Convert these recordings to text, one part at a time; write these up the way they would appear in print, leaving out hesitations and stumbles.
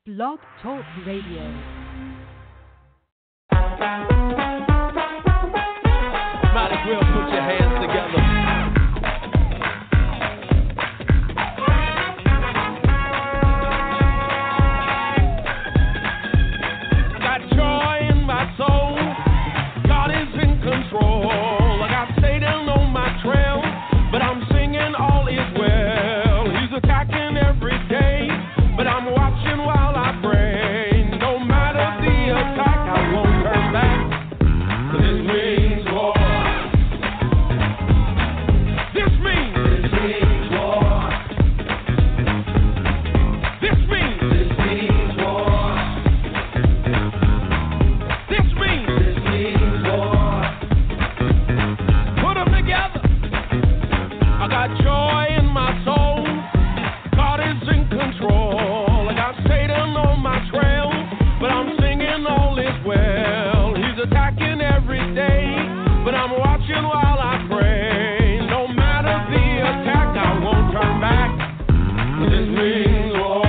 Blog Talk Radio. Might as well put your hands together. Got joy in my soul. God is in control. I got Satan on my trail, but I'm singing all is well. He's attacking every day, but I'm watching while I pray. No matter the attack, I won't turn back. 'Cause it means war. This means war. This means war. This means war. Put them together. I got joy in my soul. God is in control. I got Satan on my trail, but I'm singing all is well. He's attacking every day, but I'm watching while I pray. No matter the attack, I won't turn back. 'Cause this means war.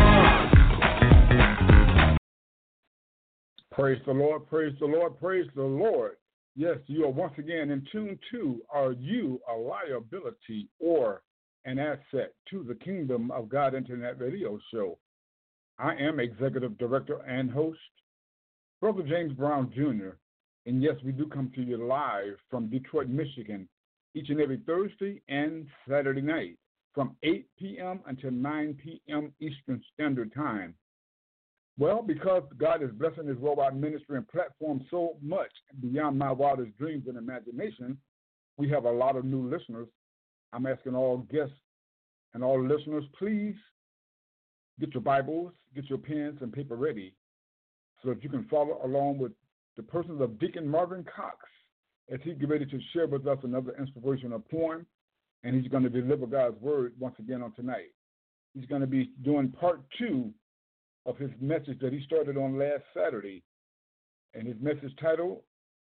Praise the Lord, praise the Lord, praise the Lord. Yes, you are once again in tune to Are You a Liability or an Asset to the Kingdom of God Internet Radio Show. I am Executive Director and host, Brother James Brown Jr. And yes, we do come to you live from Detroit, Michigan, each and every Thursday and Saturday night from 8 p.m. until 9 p.m. Eastern Standard Time. Well, because God is blessing His worldwide ministry and platform so much beyond my wildest dreams and imagination, we have a lot of new listeners. I'm asking all guests and all listeners, please get your Bibles, get your pens and paper ready so that you can follow along with the persons of Deacon Marvin Cox as he get ready to share with us another inspirational poem, and he's going to deliver God's word once again on tonight. He's going to be doing part 2 of his message that he started on last Saturday, and his message title,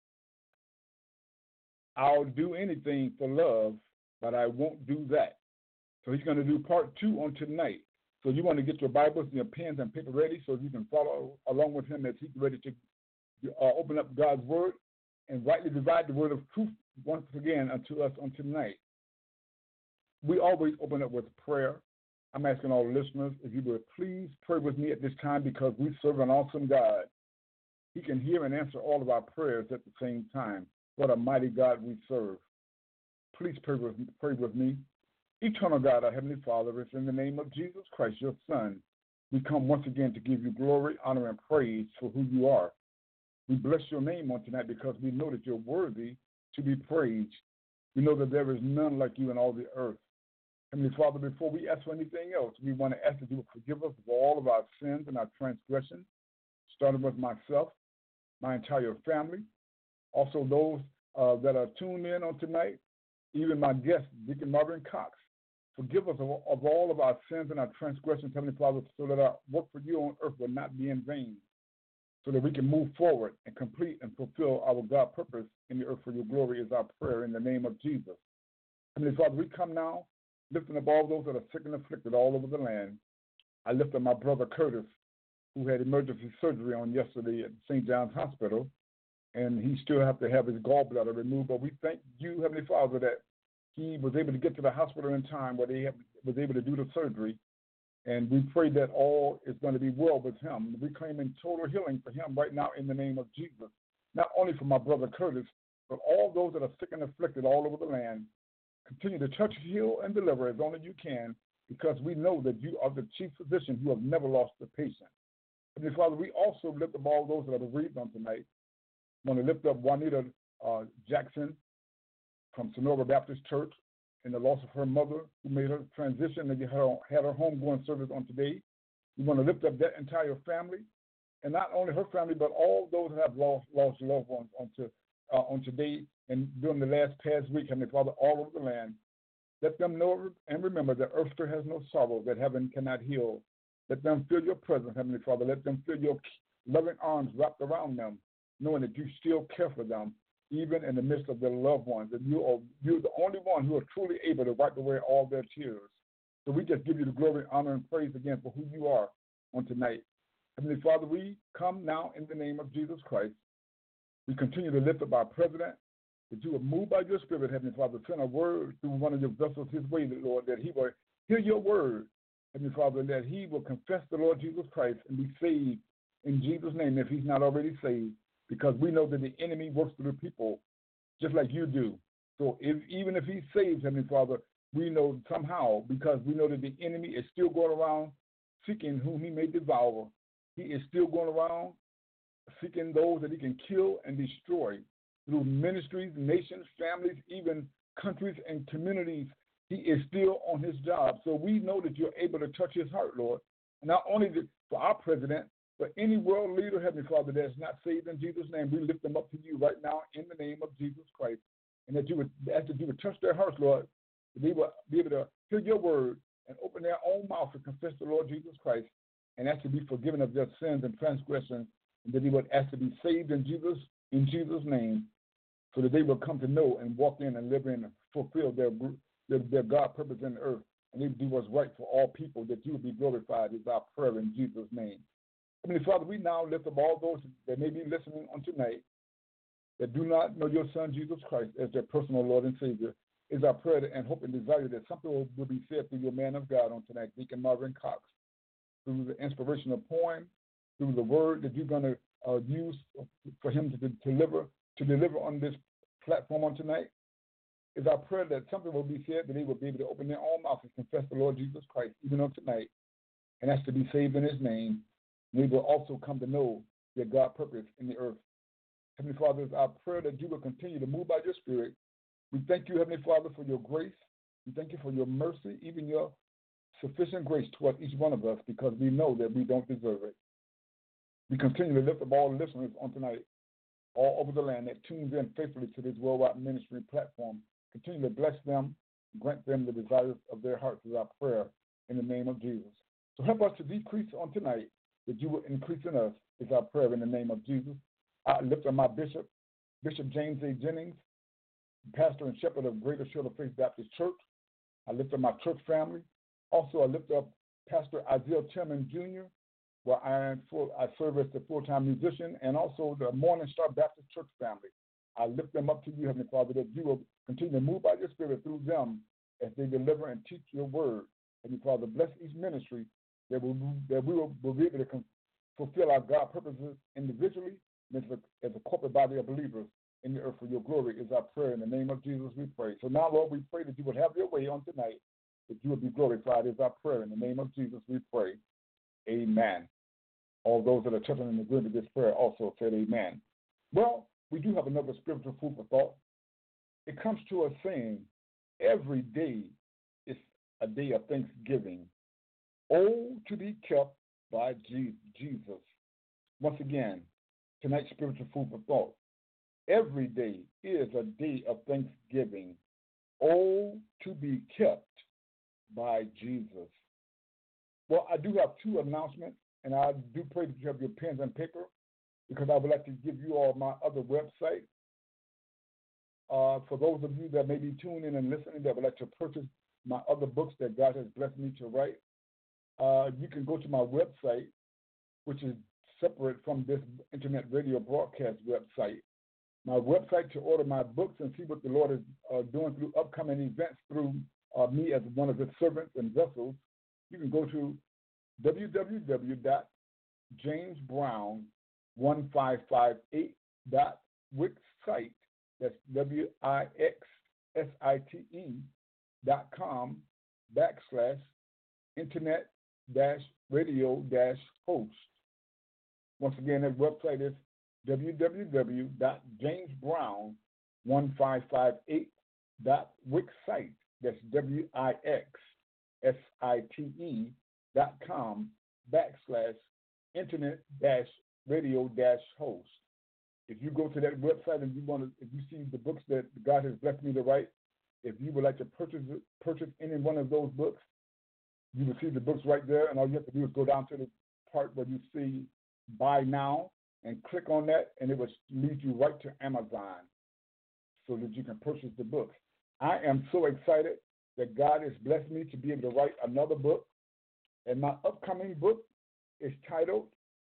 I'll do anything for love, but I won't do that. So he's going to do part 2 on tonight. So you want to get your Bibles and your pens and paper ready so you can follow along with him as he's ready to open up God's word and rightly divide the word of truth once again unto us on tonight. We always open up with prayer. I'm asking all listeners if you would please pray with me at this time because we serve an awesome God. He can hear and answer all of our prayers at the same time. What a mighty God we serve. Please pray with me. Eternal God, our Heavenly Father, it's in the name of Jesus Christ, your Son. We come once again to give you glory, honor, and praise for who you are. We bless your name on tonight because we know that you're worthy to be praised. We know that there is none like you in all the earth. Heavenly Father, before we ask for anything else, we want to ask that you will forgive us of all of our sins and our transgressions, starting with myself, my entire family, also those that are tuned in on tonight, even my guest, Deacon Marvin Cox. Forgive us of all of our sins and our transgressions, Heavenly Father, so that our work for you on earth will not be in vain, so that we can move forward and complete and fulfill our God purpose in the earth for your glory is our prayer in the name of Jesus. Heavenly Father, we come now lifting up all those that are sick and afflicted all over the land. I lift up my brother Curtis, who had emergency surgery on yesterday at St. John's Hospital, and he still has to have his gallbladder removed. But we thank you, Heavenly Father, that he was able to get to the hospital in time where they was able to do the surgery, and we pray that all is going to be well with him. We claim in total healing for him right now in the name of Jesus, not only for my brother Curtis, but all those that are sick and afflicted all over the land. Continue to touch, heal, and deliver as only you can, because we know that you are the chief physician who have never lost a patient. Heavenly Father, we also lift up all those that are bereaved on tonight. I want to lift up Juanita Jackson from Sonora Baptist Church and the loss of her mother who made her transition and had her homegoing service on today. We want to lift up that entire family, and not only her family, but all those that have lost loved ones on today and during the past week, Heavenly Father, all over the land. Let them know and remember that earth still has no sorrow, that heaven cannot heal. Let them feel your presence, Heavenly Father. Let them feel your loving arms wrapped around them, knowing that you still care for them, even in the midst of their loved ones. And you're the only one who are truly able to wipe away all their tears. So we just give you the glory, honor, and praise again for who you are on tonight. Heavenly Father, we come now in the name of Jesus Christ. We continue to lift up our president, that you will move by your Spirit, Heavenly Father, send a word through one of your vessels his way, Lord, that he will hear your word, Heavenly Father, and that he will confess the Lord Jesus Christ and be saved in Jesus' name if he's not already saved, because we know that the enemy works through the people just like you do. So even if he's saved, Heavenly Father, we know somehow, because we know that the enemy is still going around seeking whom he may devour. He is still going around seeking those that he can kill and destroy through ministries, nations, families, even countries and communities. He is still on his job. So we know that you're able to touch his heart, Lord. And not only for our president, but any world leader, Heavenly Father, that's not saved in Jesus' name, we lift them up to you right now in the name of Jesus Christ. And that you would ask that you would touch their hearts, Lord, that they will be able to hear your word and open their own mouth to confess the Lord Jesus Christ and ask to be forgiven of their sins and transgressions, and that they would ask to be saved in Jesus' name, so that they will come to know and walk in and live in and fulfill their God purpose in the earth, and they do what's right for all people, that you will be glorified is our prayer in Jesus' name. Heavenly Father, we now lift up all those that may be listening on tonight that do not know your Son, Jesus Christ, as their personal Lord and Savior. Is our prayer and hope and desire that something will be said through your man of God on tonight, Deacon Marvin Cox, through the inspirational poem, through the word that you're going to use for him to deliver on this platform on tonight. Is our prayer that something will be said, that they will be able to open their own mouth and confess the Lord Jesus Christ even on tonight, and that's to be saved in his name. And they will also come to know their God purpose in the earth. Heavenly Father, it's our prayer that you will continue to move by your Spirit. We thank you, Heavenly Father, for your grace. We thank you for your mercy, even your sufficient grace toward each one of us, because we know that we don't deserve it. We continue to lift up all listeners on tonight, all over the land that tunes in faithfully to this worldwide ministry platform. Continue to bless them, grant them the desires of their hearts is our prayer in the name of Jesus. So help us to decrease on tonight, that you will increase in us is our prayer in the name of Jesus. I lift up my bishop, Bishop James A. Jennings, pastor and shepherd of Greater Shield of Faith Baptist Church. I lift up my church family. Also, I lift up Pastor Isaiah Tillman Jr., where I serve as the full-time musician, and also the Morning Star Baptist Church family. I lift them up to you, Heavenly Father, that you will continue to move by your Spirit through them as they deliver and teach your word. Heavenly Father, bless each ministry that we will be able to fulfill our God purposes individually and as a corporate body of believers in the earth for your glory is our prayer. In the name of Jesus we pray. So now, Lord, we pray that you would have your way on tonight, that you would be glorified is our prayer. In the name of Jesus we pray. Amen. All those that are touching and agreeing with this prayer also said amen. Well, we do have another spiritual food for thought. It comes to us saying, every day is a day of thanksgiving. Oh, to be kept by Jesus. Once again, tonight's spiritual food for thought. Every day is a day of thanksgiving. Oh, to be kept by Jesus. Well, I do have two announcements, and I do pray that you have your pens and paper, because I would like to give you all my other website. For those of you that may be tuning in and listening that would like to purchase my other books that God has blessed me to write, you can go to my website, which is separate from this internet radio broadcast website. My website to order my books and see what the Lord is doing through upcoming events through me as one of his servants and vessels. You can go to www.jamesbrown1558.wixsite. That's wixsite.com/internet-radio-host. Once again, that website is www.jamesbrown1558.wixsite. That's wixsite.com/internet-radio-host. If you go to that website and if you see the books that God has blessed me to write, if you would like to purchase any one of those books, you will see the books right there, and all you have to do is go down to the part where you see Buy Now and click on that, and it will lead you right to Amazon so that you can purchase the books. I am so excited that God has blessed me to be able to write another book, and my upcoming book is titled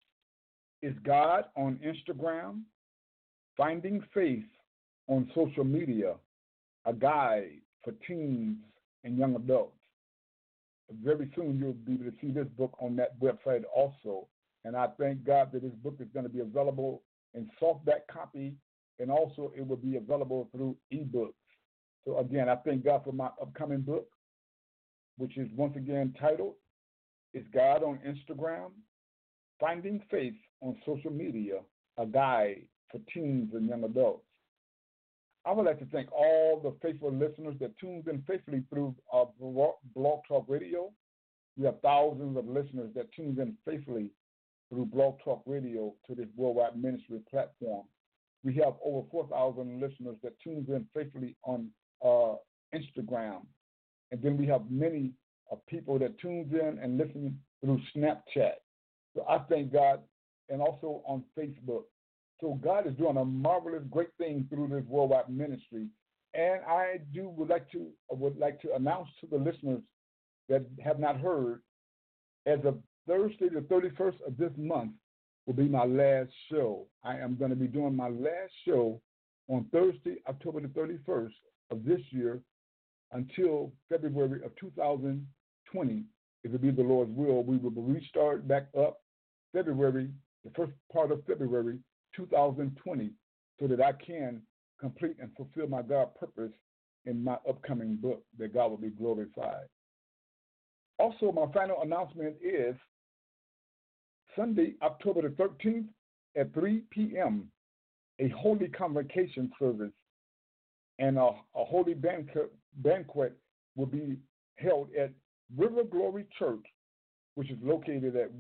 Is God on Instagram? Finding Faith on Social Media, a guide for teens and young adults. Very soon you'll be able to see this book on that website also. And I thank God that this book is going to be available in softback copy, and also it will be available through ebooks. So again, I thank God for my upcoming book, which is once again titled, Is God on Instagram? Finding Faith on Social Media, a guide for teens and young adults. I would like to thank all the faithful listeners that tuned in faithfully through Blog Talk Radio. We have thousands of listeners that tuned in faithfully through Blog Talk Radio to this worldwide ministry platform. We have over 4,000 listeners that tuned in faithfully on Instagram. And then we have many people that tuned in and listen through Snapchat. So I thank God, and also on Facebook. So God is doing a marvelous, great thing through this worldwide ministry. And I would like to announce to the listeners that have not heard, as of Thursday, the 31st of this month, will be my last show. I am going to be doing my last show on Thursday, October the 31st of this year until February of 2020. If it be the Lord's will, we will restart back up February, the first part of February 2020, so that I can complete and fulfill my God purpose in my upcoming book, that God will be glorified. Also, my final announcement is Sunday, October the 13th at 3 p.m., a holy convocation service and a holy banquet will be held at River Glory Church, which is located at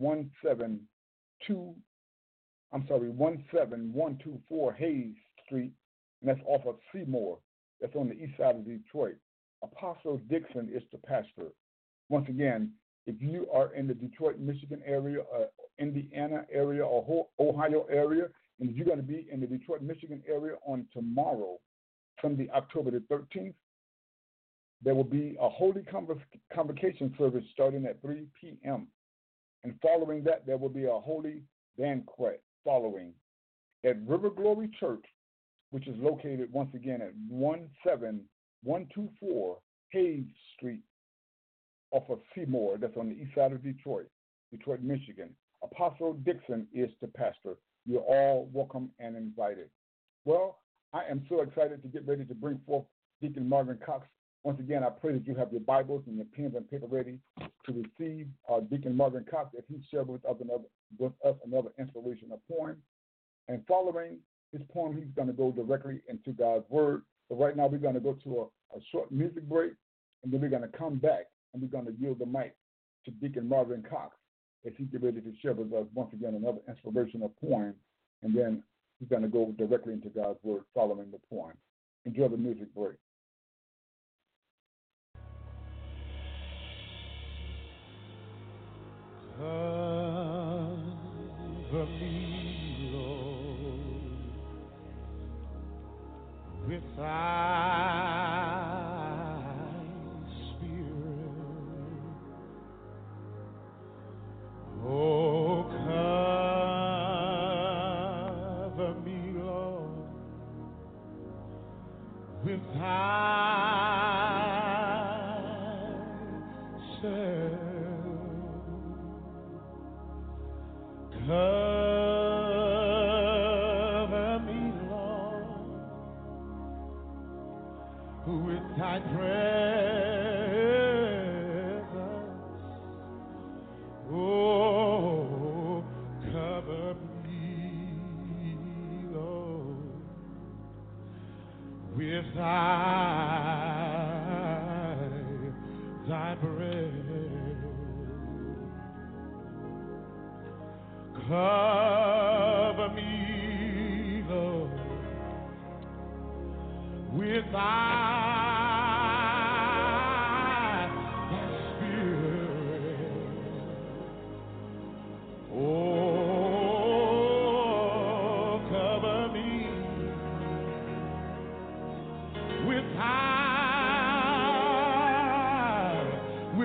17124 Hayes Street, and that's off of Seymour. That's on the east side of Detroit. Apostle Dixon is the pastor. Once again, if you are in the Detroit, Michigan area, Indiana area, or Ohio area, and if you're going to be in the Detroit, Michigan area on tomorrow, Sunday, October the 13th, there will be a holy convocation service starting at 3 p.m. And following that, there will be a holy banquet following at River Glory Church, which is located once again at 17124 Hayes Street off of Seymour. That's on the east side of Detroit, Michigan. Apostle Dixon is the pastor. You're all welcome and invited. Well, I am so excited to get ready to bring forth Deacon Marvin Cox. Once again, I pray that you have your Bibles and your pens and paper ready to receive Deacon Marvin Cox as he shares with us another inspirational poem. And following his poem, he's going to go directly into God's Word. So right now we're going to go to a short music break, and then we're going to come back and we're going to yield the mic to Deacon Marvin Cox as he gets ready to share with us once again another inspirational poem. And then he's going to go directly into God's Word following the poem. Enjoy the music break. Cover me, Lord, with thy Spirit. Oh, cover me, Lord, with thyself. Cover me, Lord, with thy presence. Oh, cover me, Lord, with thy presence. Cover me, Lord, with thy Spirit. Oh, cover me with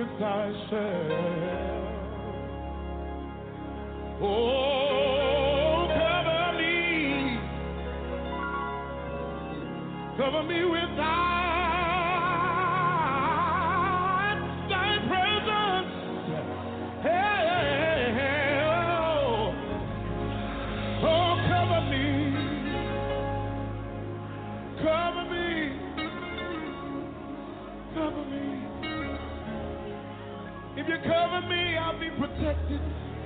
thyself. Oh, Cover me with thy presence. Hey, oh, cover me. Cover me. Cover me. If you cover me, I'll be protected.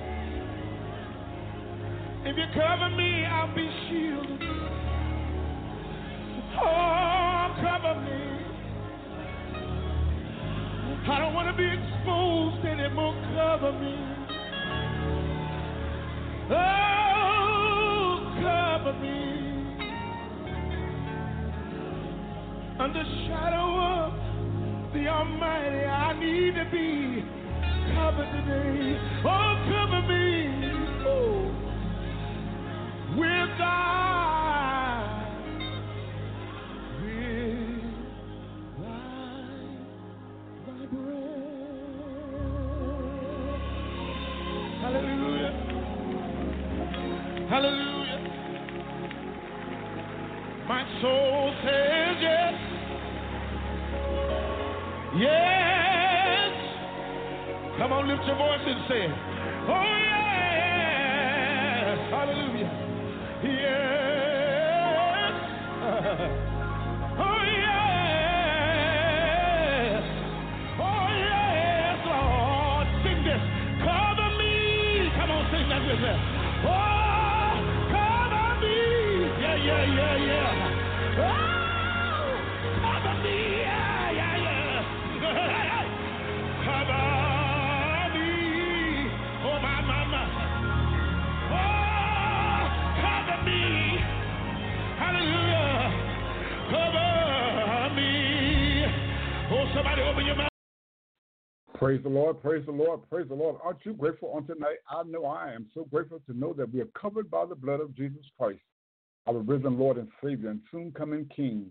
If you cover me, I'll be shielded. Oh, cover me. I don't want to be exposed anymore. Cover me. Oh, cover me. Under the shadow of the Almighty, I need to be covered today. Oh, cover me. Ooh. With thy breath. Hallelujah. Hallelujah. My soul says yes. Yes. Come on, lift your voice and say it. Oh, yes. Hallelujah. Yes. Oh, yes. Oh, yes, Lord. Sing this. Cover me. Come on, sing that with me. Oh, cover me. Yeah, yeah, yeah, yeah. Oh, cover me. Yeah, yeah, yeah. Cover me. Oh, my mama. Oh, cover me. Hallelujah. Cover me. Oh, somebody open your mouth. Praise the Lord, praise the Lord, praise the Lord. Aren't you grateful on tonight? I know I am so grateful to know that we are covered by the blood of Jesus Christ, our risen Lord and Savior and soon coming King.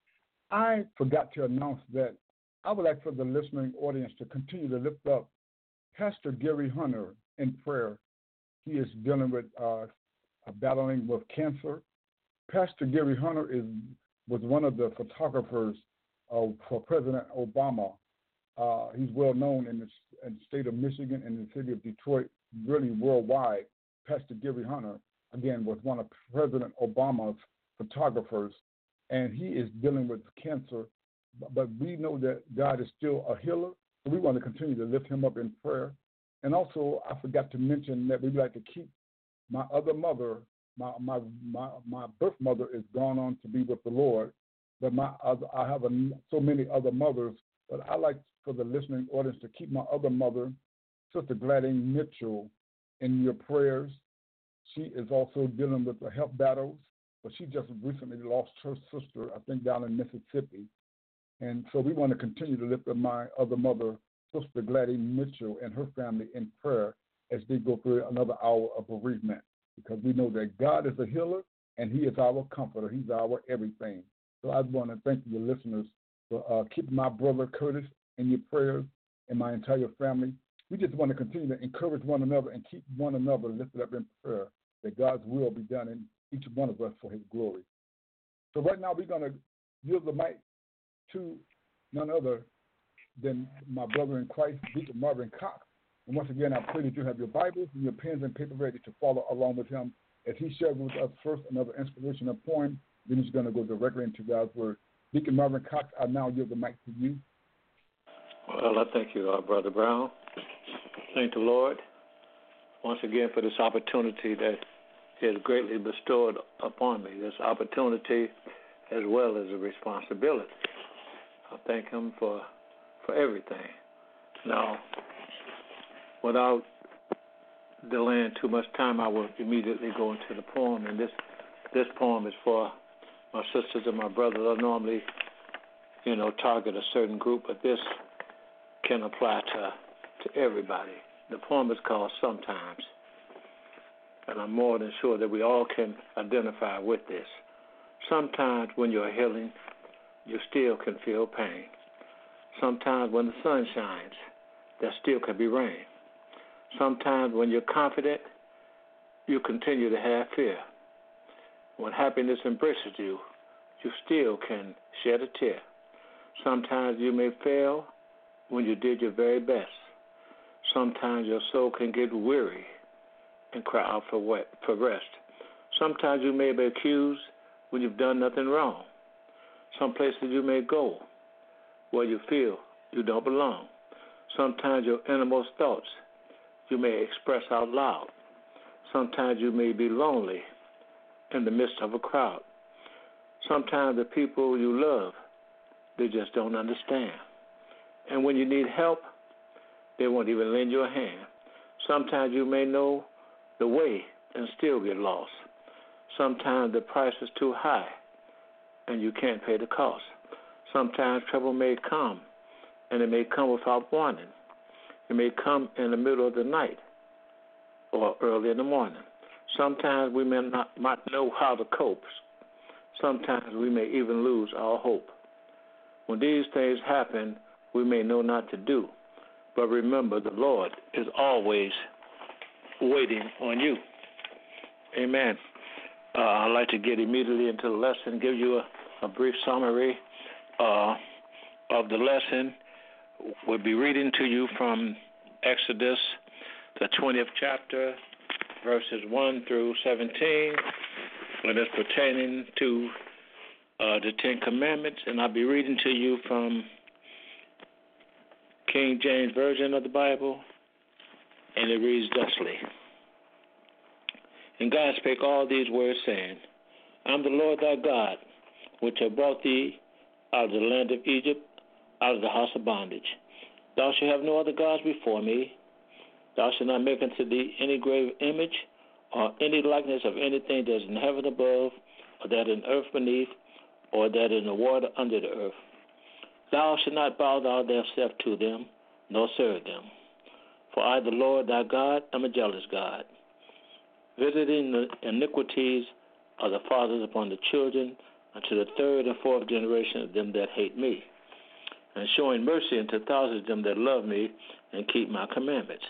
I forgot to announce that I would like for the listening audience to continue to lift up Pastor Gary Hunter in prayer. He is dealing with battling with cancer. Pastor Gary Hunter was one of the photographers for President Obama. He's well known in the state of Michigan and the city of Detroit, really worldwide. Pastor Gary Hunter, again, was one of President Obama's photographers, and he is dealing with cancer. But we know that God is still a healer, so we want to continue to lift him up in prayer. And also, I forgot to mention that we'd like to keep my other mother. My birth mother is gone on to be with the Lord, but I have so many other mothers. But I like for the listening audience to keep my other mother, Sister Gladys Mitchell, in your prayers. She is also dealing with the health battles, but she just recently lost her sister, I think, down in Mississippi. And so we want to continue to lift up my other mother, Sister Gladys Mitchell, and her family in prayer as they go through another hour of bereavement, because we know that God is a healer and he is our comforter. He's our everything. So I want to thank the listeners for keeping my brother Curtis in your prayers and my entire family. We just want to continue to encourage one another and keep one another lifted up in prayer, that God's will be done in each one of us for his glory. So right now we're going to yield the mic to none other than my brother in Christ, Deacon Marvin Cox. And once again, I pray that you have your Bibles and your pens and paper ready to follow along with him as he shares with us first another inspirational poem. Then he's going to go directly into God's Word. Deacon Marvin Cox, I now yield the mic to you. Well, I thank you, Brother Brown. Thank the Lord once again for this opportunity that he has greatly bestowed upon me, this opportunity as well as a responsibility. I thank him for everything. Now, without delaying too much time, I will immediately go into the poem. And this poem is for my sisters and my brothers. I normally, target a certain group, but this can apply to everybody. The poem is called Sometimes, and I'm more than sure that we all can identify with this. Sometimes when you're healing, you still can feel pain. Sometimes when the sun shines, there still can be rain. Sometimes when you're confident, you continue to have fear. When happiness embraces you, you still can shed a tear. Sometimes you may fail when you did your very best. Sometimes your soul can get weary and cry out for rest. Sometimes you may be accused when you've done nothing wrong. Some places you may go where you feel you don't belong. Sometimes your innermost thoughts you may express out loud. Sometimes you may be lonely in the midst of a crowd. Sometimes the people you love, they just don't understand. And when you need help, they won't even lend you a hand. Sometimes you may know the way and still get lost. Sometimes the price is too high and you can't pay the cost. Sometimes trouble may come, and it may come without warning. It may come in the middle of the night or early in the morning. Sometimes we may not know how to cope. Sometimes we may even lose our hope. When these things happen, we may know not to do. But remember, the Lord is always waiting on you. Amen. I'd like to get immediately into the lesson, give you a brief summary of the lesson. We'll be reading to you from Exodus, the 20th chapter, verses 1 through 17, and it's pertaining to the Ten Commandments, and I'll be reading to you from King James Version of the Bible, and it reads thusly. And God spake all these words, saying, I am the Lord thy God, which have brought thee out of the land of Egypt, out of the house of bondage. Thou shalt have no other gods before me. Thou shalt not make unto thee any graven image, or any likeness of anything that is in heaven above, or that in earth beneath, or that in the water under the earth. Thou shalt not bow thou thyself to them, nor serve them. For I, the Lord thy God, am a jealous God, visiting the iniquities of the fathers upon the children, unto the third and fourth generation of them that hate me, and showing mercy unto thousands of them that love me and keep my commandments.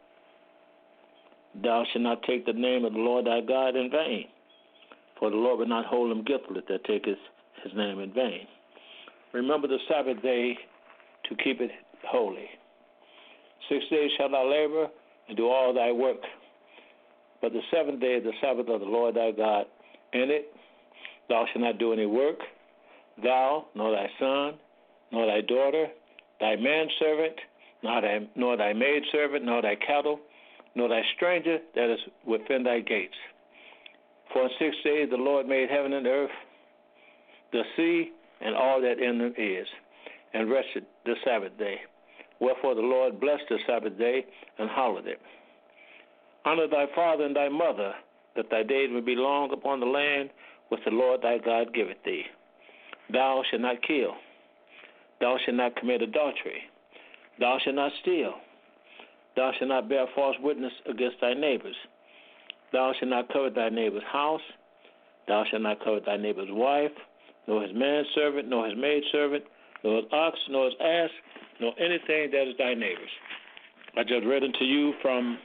Thou shalt not take the name of the Lord thy God in vain, for the Lord will not hold him guiltless that taketh his name in vain. Remember the Sabbath day to keep it holy. 6 days shalt thou labor and do all thy work. But the seventh day is the Sabbath of the Lord thy God. In it thou shalt not do any work, thou, nor thy son, nor thy daughter, thy manservant, nor thy maidservant, nor thy cattle, nor thy stranger that is within thy gates. For in 6 days the Lord made heaven and earth, the sea, and all that in them is, and rested the Sabbath day. Wherefore the Lord blessed the Sabbath day and hallowed it. Honor thy father and thy mother, that thy days may be long upon the land which the Lord thy God giveth thee. Thou shalt not kill. Thou shalt not commit adultery. Thou shalt not steal. Thou shalt not bear false witness against thy neighbors. Thou shalt not covet thy neighbor's house. Thou shalt not covet thy neighbor's wife, nor his manservant, nor his maidservant, nor his ox, nor his ass, nor anything that is thy neighbor's. I just read unto you from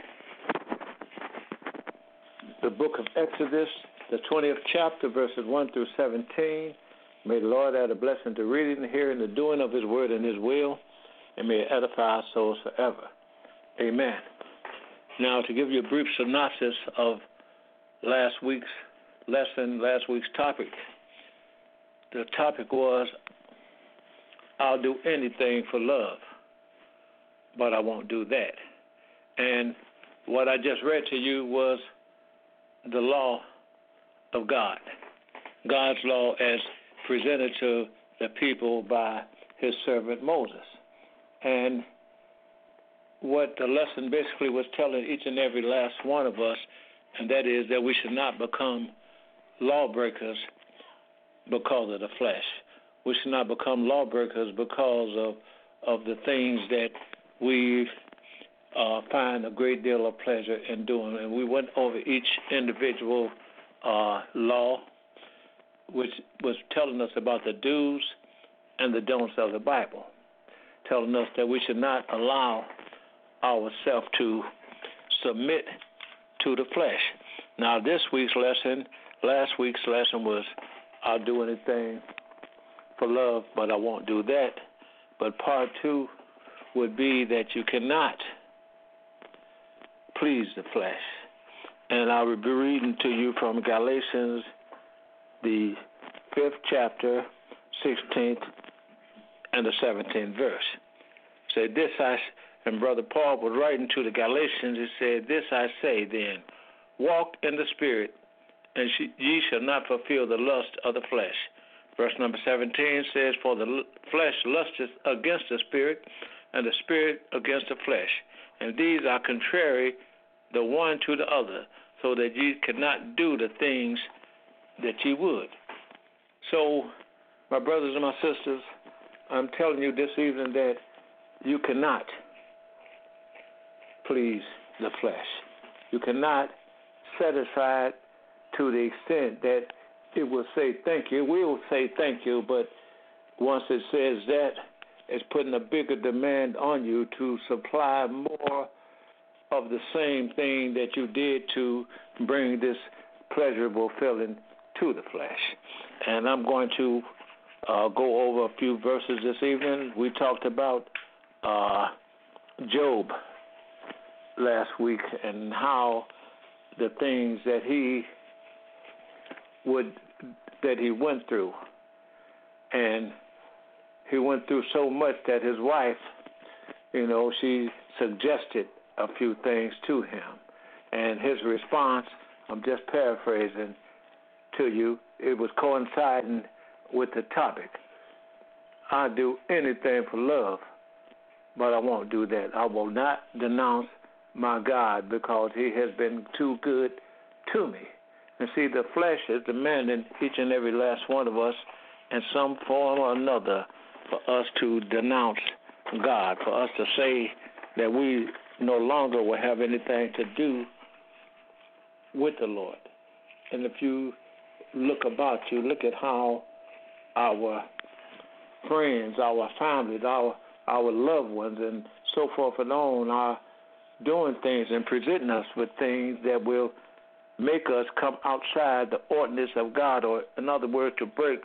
the book of Exodus, the 20th chapter, verses 1 through 17. May the Lord add a blessing to reading, the hearing, the doing of his word and his will, and may it edify our souls forever. Amen. Now, to give you a brief synopsis of last week's lesson, last week's topic. The topic was, I'll do anything for love, but I won't do that. And what I just read to you was the law of God, God's law as presented to the people by his servant Moses. And what the lesson basically was telling each and every last one of us, and that is that we should not become lawbreakers because of the flesh. We should not become lawbreakers because of the things that we find a great deal of pleasure in doing. And we went over each individual law, which was telling us about the do's and the don'ts of the Bible, telling us that we should not allow ourselves to submit to the flesh. Now, last week's lesson was I'll do anything for love, but I won't do that. But part 2 would be that you cannot please the flesh. And I will be reading to you from Galatians, the 5th chapter, 16th and the 17th verse. Said this and Brother Paul was writing to the Galatians. He said, "This I say then, walk in the Spirit, and ye shall not fulfill the lust of the flesh." Verse number 17 says, "For the flesh lusteth against the Spirit, and the Spirit against the flesh. And these are contrary the one to the other, so that ye cannot do the things that ye would." So, my brothers and my sisters, I'm telling you this evening that you cannot please the flesh. You cannot satisfy it to the extent that it will say thank you. It will say thank you, but once it says that, it's putting a bigger demand on you to supply more of the same thing that you did to bring this pleasurable feeling to the flesh. And I'm going to go over a few verses this evening. We talked about Job last week and how the things that he went through. And he went through so much that his wife, she suggested a few things to him. And his response, I'm just paraphrasing to you, it was coinciding with the topic. I do anything for love, but I won't do that. I will not denounce my God because he has been too good to me. And see, the flesh is demanding each and every last one of us in some form or another for us to denounce God, for us to say that we no longer will have anything to do with the Lord. And if you look about you, look at how our friends, our families, our loved ones, and so forth and on are doing things and presenting us with things that will make us come outside the ordinance of God, or in other words, to break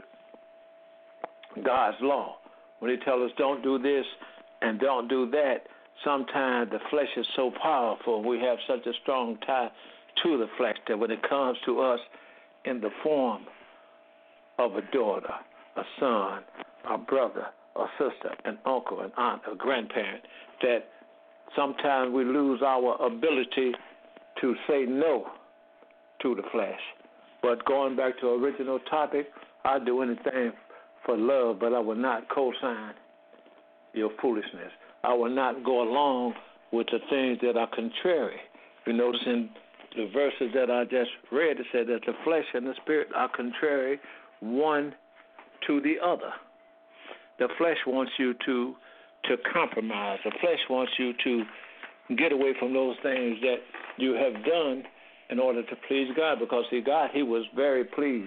God's law. When he tells us don't do this and don't do that, sometimes the flesh is so powerful, we have such a strong tie to the flesh that when it comes to us in the form of a daughter, a son, a brother, a sister, an uncle, an aunt, a grandparent, that sometimes we lose our ability to say no to the flesh. But going back to the original topic, I do anything for love, but I will not co-sign your foolishness. I will not go along with the things that are contrary. You notice in the verses that I just read, it said that the flesh and the spirit are contrary one to the other. The flesh wants you to compromise. The flesh wants you to get away from those things that you have done in order to please God, because see, God, he was very pleased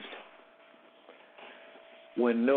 when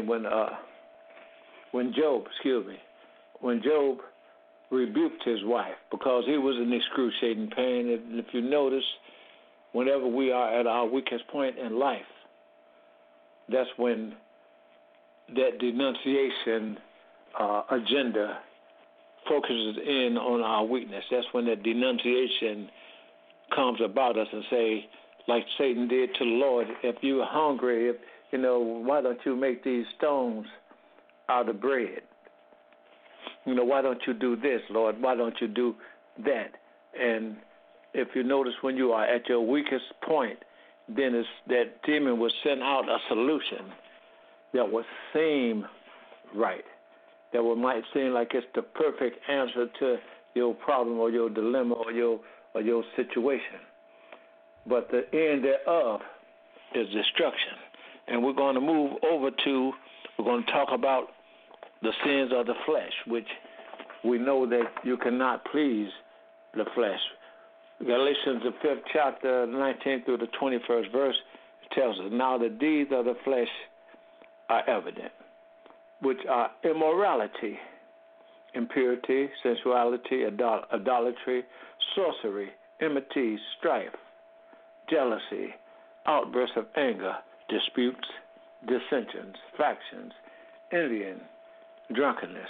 Job rebuked his wife because he was in excruciating pain. And if you notice, whenever we are at our weakest point in life, that's when that denunciation agenda focuses in on our weakness. That's when that denunciation comes about us and say, like Satan did to the Lord, if you're hungry, why don't you make these stones out of bread? Why don't you do this, Lord? Why don't you do that? And if you notice, when you are at your weakest point, then it's that demon will send out a solution that will seem right, that might seem like it's the perfect answer to your problem or your dilemma or your situation. But the end thereof is destruction. And we're going to move over to, we're going to talk about the sins of the flesh, which we know that you cannot please the flesh. Galatians, the 5th chapter, 19th through the 21st verse, tells us, now the deeds of the flesh are evident, which are immorality, impurity, sensuality, idolatry, sorcery, enmity, strife, jealousy, outbursts of anger, disputes, dissensions, factions, envying, drunkenness,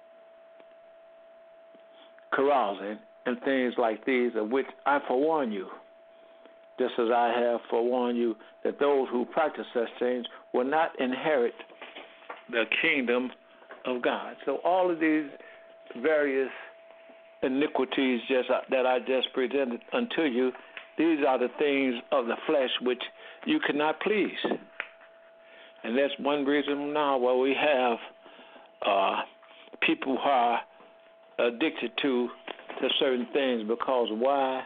carousing, and things like these, of which I forewarn you, just as I have forewarned you, that those who practice such things will not inherit the kingdom of God. So all of these various iniquities that I just presented unto you, these are the things of the flesh which you cannot please. And that's one reason now why we have people who are addicted to certain things. Because why?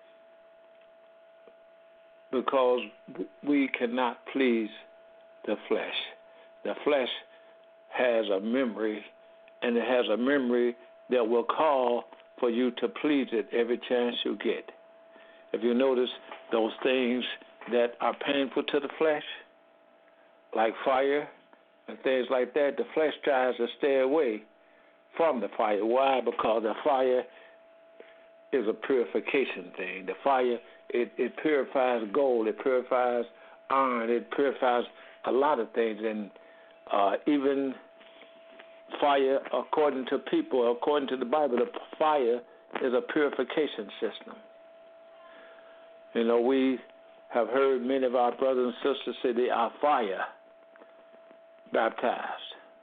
Because we cannot please the flesh. The flesh has a memory, and it has a memory that will call for you to please it every chance you get. If you notice those things that are painful to the flesh, like fire and things like that, the flesh tries to stay away from the fire. Why? Because the fire is a purification thing. The fire, it purifies gold, it purifies iron, it purifies a lot of things. And even fire, according to people, according to the Bible, the fire is a purification system. You know, we have heard many of our brothers and sisters say they are fire baptized.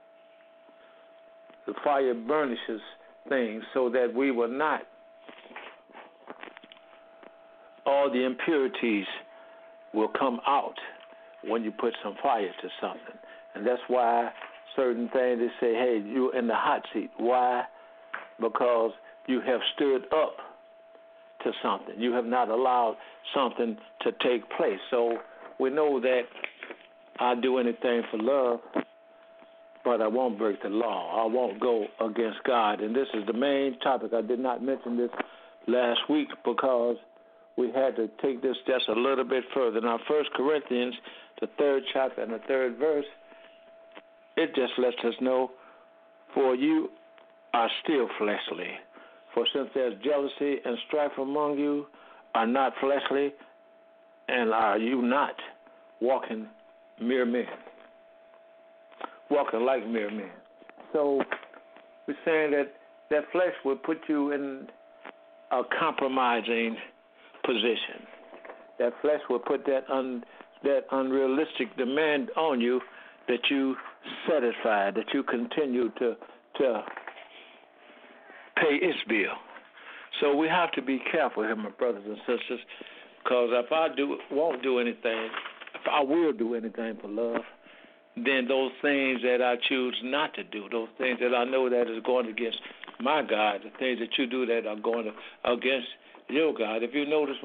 The fire burnishes things so that we will not, all the impurities will come out when you put some fire to something. And that's why certain things, they say, hey, you're in the hot seat. Why? Because you have stood up to something. You have not allowed something to take place. So we know that I'll do anything for love, but I won't break the law. I won't go against God. And this is the main topic. I did not mention this last week because we had to take this just a little bit further. Now, 1 Corinthians, the 3rd chapter and the 3rd verse, it just lets us know, for you are still fleshly. For since there's jealousy and strife among you, are not fleshly, and are you not walking mere men? Walking like mere men. So we're saying that flesh will put you in a compromising position. That flesh will put that unrealistic demand on you that you satisfy, that you continue to pay its bill. So we have to be careful here, my brothers and sisters, because if I won't do anything, if I will do anything for love, then those things that I choose not to do, those things that I know that is going against my God, the things that you do that are going against your God. If you notice,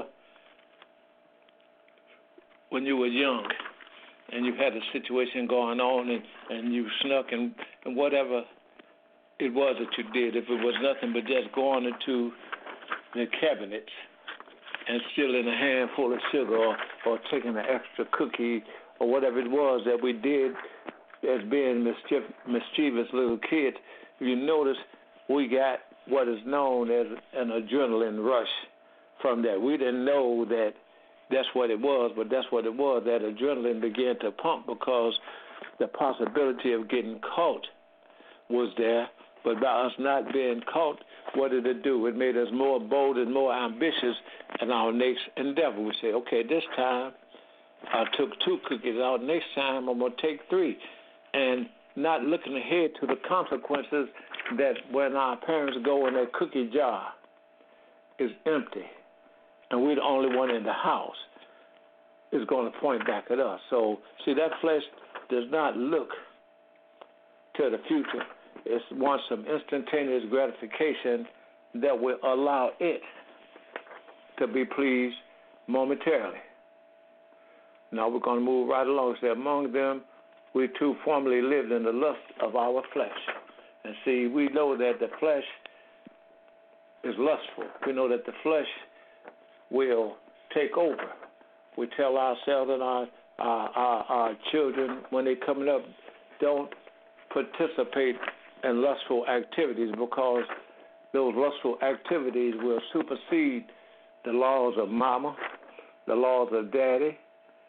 when you were young and you had a situation going on and you snuck and whatever it was that you did, if it was nothing but just going into the cabinets and stealing a handful of sugar or taking an extra cookie or whatever it was that we did as being mischievous little kids, you notice we got what is known as an adrenaline rush from that. We didn't know that that's what it was, but that's what it was. That adrenaline began to pump because the possibility of getting caught was there. But by us not being caught, what did it do? It made us more bold and more ambitious in our next endeavor. We say, okay, this time I took 2 cookies out. Next time I'm going to take 3. And not looking ahead to the consequences that when our parents go in that cookie jar is empty and we're the only one in the house, is going to point back at us. So, see, that flesh does not look to the future. It wants some instantaneous gratification that will allow it to be pleased momentarily. Now we're going to move right along. Say, among them, we too formerly lived in the lust of our flesh. And see, we know that the flesh is lustful. We know that the flesh will take over. We tell ourselves and our children when they're coming up, don't participate in lustful activities because those lustful activities will supersede the laws of mama, the laws of daddy,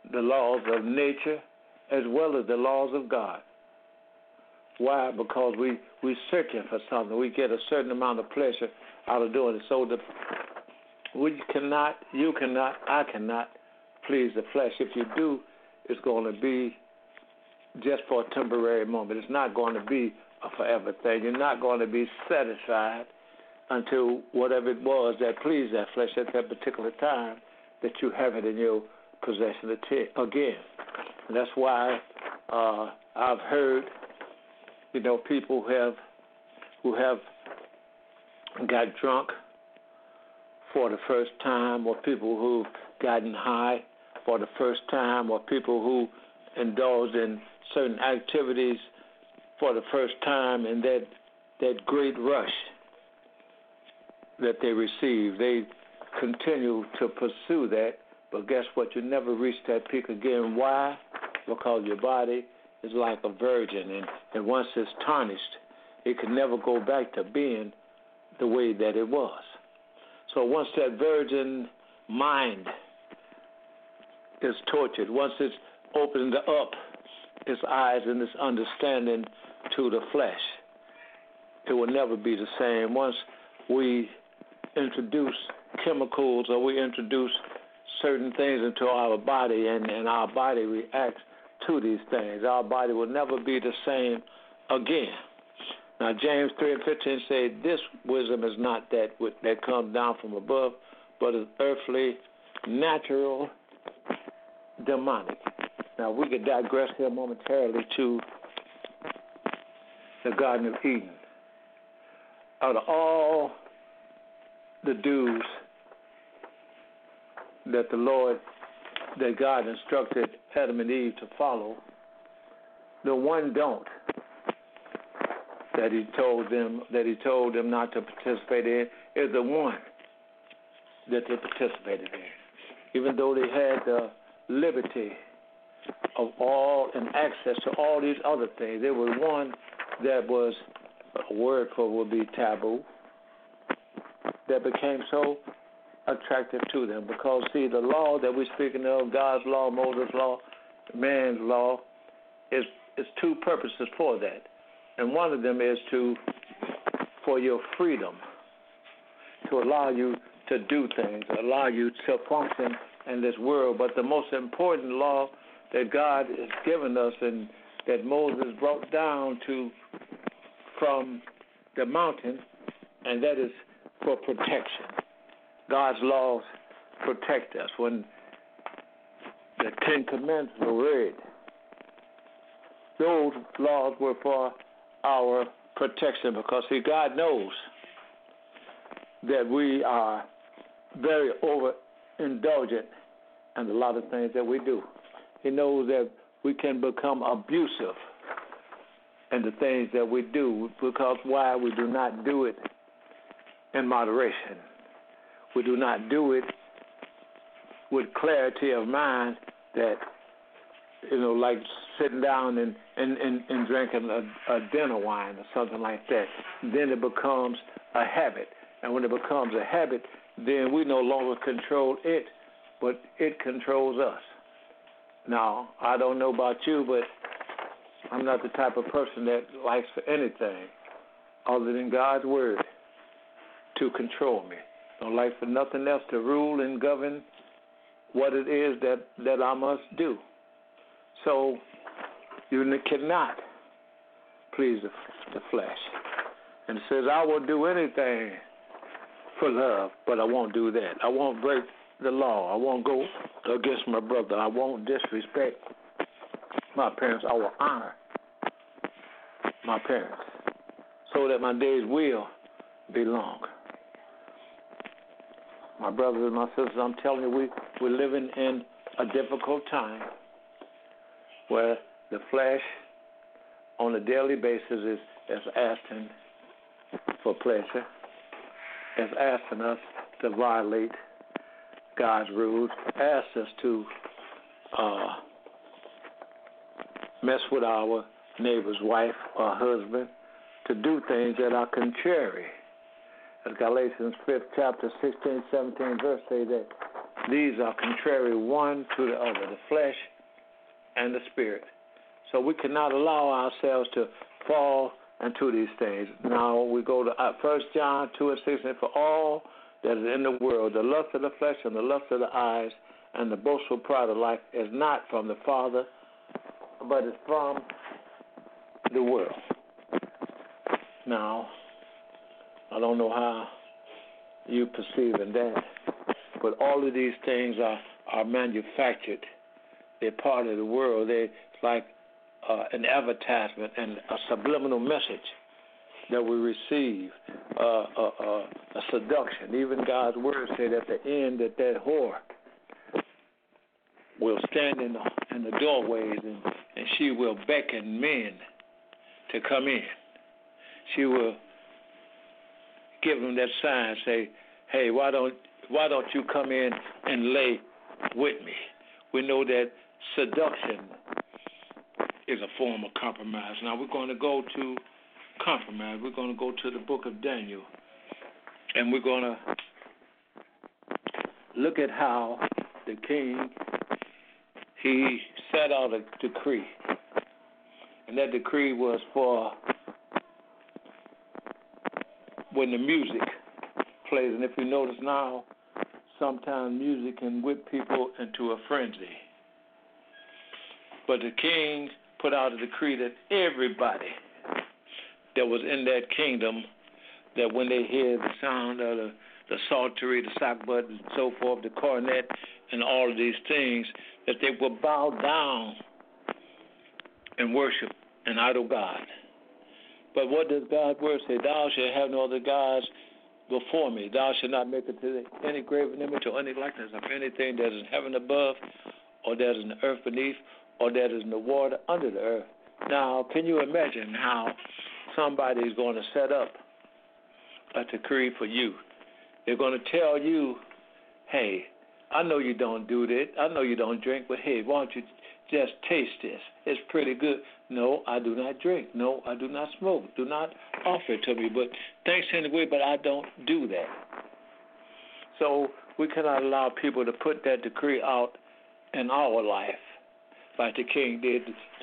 the laws of nature as well as the laws of God. Why? Because we're searching for something. We get a certain amount of pleasure out of doing it. So we cannot, you cannot, I cannot please the flesh. If you do, it's going to be just for a temporary moment. It's not going to be a forever thing. You're not going to be satisfied until whatever it was that pleased that flesh at that particular time that you have it in your possession again. And that's why I've heard, people who have got drunk for the first time, or people who've gotten high for the first time, or people who indulged in certain activities for the first time, and that great rush that they receive, they continue to pursue that, but guess what? You never reach that peak again. Why? Because your body is like a virgin, and once it's tarnished, it can never go back to being the way that it was. So once that virgin mind is tortured, once it's opened up its eyes and its understanding to the flesh, it will never be the same. Once we introduce chemicals or we introduce certain things into our body and our body reacts to these things, our body will never be the same again. Now, James 3:15 say, this wisdom is not that comes down from above, but is earthly, natural, demonic. Now, we could digress here momentarily to the Garden of Eden. Out of all the dues that that God instructed Adam and Eve to follow, the one don't that he told them not to participate in is the one that they participated in. Even though they had the liberty of all and access to all these other things, there was one that was, a word for would be taboo, that became so attractive to them. Because, see, the law that we're speaking of, God's law, Moses' law, man's law, is two purposes for that. And one of them is for your freedom, to allow you to do things, allow you to function in this world. But the most important law that God has given us and that Moses brought down from the mountain, and that is for protection. God's laws protect us. When the Ten Commandments were read, those laws were for our protection, because, see, God knows that we are very overindulgent in a lot of things that we do. He knows that we can become abusive in the things that we do, because why? We do not do it in moderation. We do not do it with clarity of mind that, like sitting down and drinking a dinner wine or something like that. Then it becomes a habit. And when it becomes a habit, then we no longer control it, but it controls us. Now, I don't know about you, but I'm not the type of person that likes for anything other than God's word to control me. Don't like for nothing else to rule and govern what it is that I must do. So you cannot please the flesh. And it says, I will do anything for love, but I won't do that. I won't break the law. I won't go against my brother. I won't disrespect my parents. I will honor my parents so that my days will be long. My brothers and my sisters, I'm telling you, we're living in a difficult time where the flesh on a daily basis is asking for pleasure, is asking us to violate God's rules, asks us to mess with our neighbor's wife or husband, to do things that are contrary. As Galatians 5th chapter 16, 17 verse say that these are contrary one to the other, the flesh and the spirit. So we cannot allow ourselves to fall into these things. Now we go to 1 John 2:16. For all that is in the world, the lust of the flesh and the lust of the eyes and the boastful pride of life is not from the Father, but is from the world. Now, I don't know how you perceive in that, but all of these things are manufactured. They're part of the world. They're like an advertisement and a subliminal message that we receive, a seduction. Even God's word said at the end that whore will stand in the doorways and she will beckon men to come in. She will give them that sign, say, hey, why don't you come in and lay with me? We know that seduction is a form of compromise. Now we're going to go to compromise. We're going to go to the book of Daniel, and we're going to look at how the king, he set out a decree, and that decree was for when the music plays. And if you notice now, sometimes music can whip people into a frenzy. But the king put out a decree that everybody that was in that kingdom, that when they hear the sound of the psaltery, the sackbut, and so forth, the cornet, and all of these things, that they will bow down and worship an idol god. But what does God's word say? Thou shalt have no other gods before me. Thou shalt not make unto any graven image or any likeness of anything that is in heaven above, or that is in the earth beneath, or that is in the water under the earth. Now, can you imagine how somebody is going to set up a decree for you? They're going to tell you, hey, I know you don't do that. I know you don't drink, but hey, why don't you just taste this? It's pretty good. No, I do not drink. No, I do not smoke. Do not offer it to me. But thanks anyway, but I don't do that. So we cannot allow people to put that decree out in our life, like the king did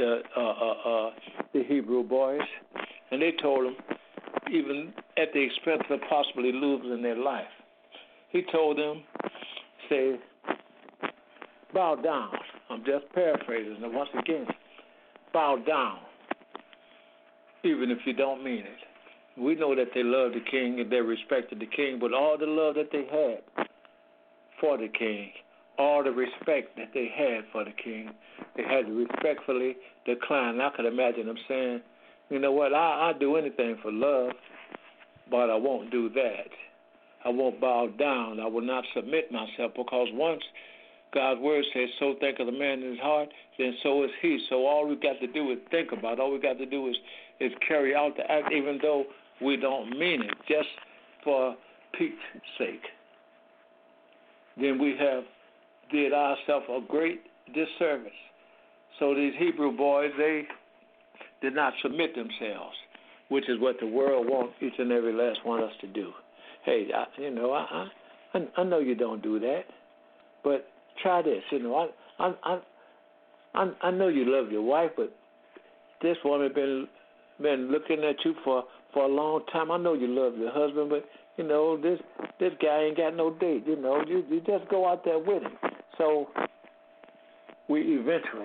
the Hebrew boys. And they told them, even at the expense of possibly losing their life, he told them, say, bow down. I'm just paraphrasing. And once again, bow down, even if you don't mean it. We know that they loved the king and they respected the king, but all the love that they had for the king, all the respect that they had for the king, they had to respectfully decline. I could imagine them saying, you know what, I'll do anything for love, but I won't do that. I won't bow down. I will not submit myself, because once God's word says, so thinketh the man in his heart, then so is he. So all we've got to do is think about it. All we've got to do is carry out the act, even though we don't mean it, just for Pete's sake. Then we have did ourselves a great disservice. So these Hebrew boys, they did not submit themselves, which is what the world wants each and every last one of us to do. Hey, I know you don't do that, but try this. You know, I know you love your wife, but this woman been looking at you for a long time. I know you love your husband, but you know this guy ain't got no date. You know, you just go out there with him. So we eventually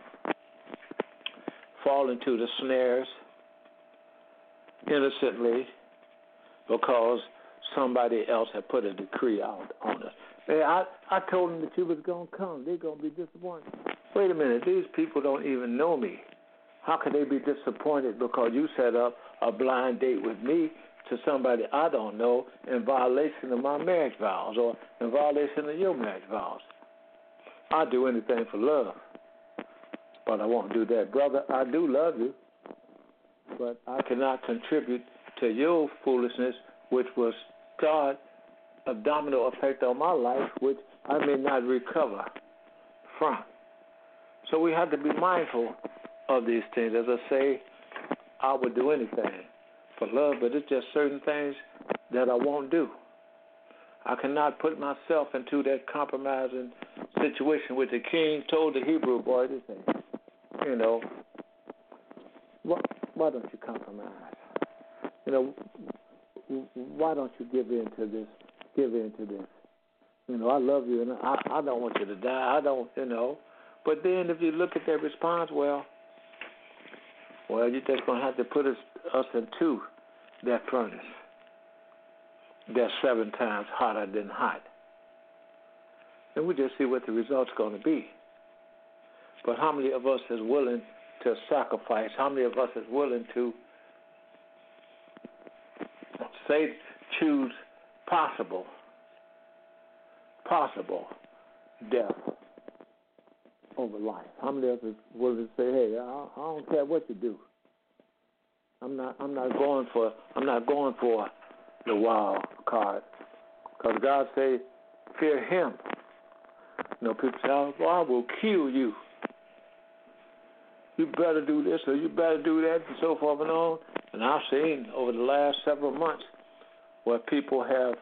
fall into the snares innocently because somebody else had put a decree out on us. Hey, I told them that you was going to come. They're going to be disappointed. Wait a minute. These people don't even know me. How can they be disappointed because you set up a blind date with me to somebody I don't know in violation of my marriage vows or in violation of your marriage vows? I'd do anything for love, but I won't do that. Brother, I do love you, but I cannot contribute to your foolishness, which was start a domino effect on my life, which I may not recover from. So we have to be mindful of these things. As I say, I would do anything for love, but it's just certain things that I won't do. I cannot put myself into that compromising situation which the king told the Hebrew boy to say, you know, why don't you compromise? You know, why don't you give in to this? Give in to this. You know, I love you, and I don't want you to die. I don't, you know. But then if you look at that response, well, you're just going to have to put us into that furnace that's 7 times hotter than hot. And we just see what the result's going to be. But how many of us is willing to sacrifice? How many of us is willing to choose possible death over life? How many of us is willing to say, hey, I don't care what you do. I'm not going for the wild card, because God say, fear Him. You know, people say, oh, well, I will kill you. You better do this or you better do that, and so forth and on. And I've seen over the last several months where people have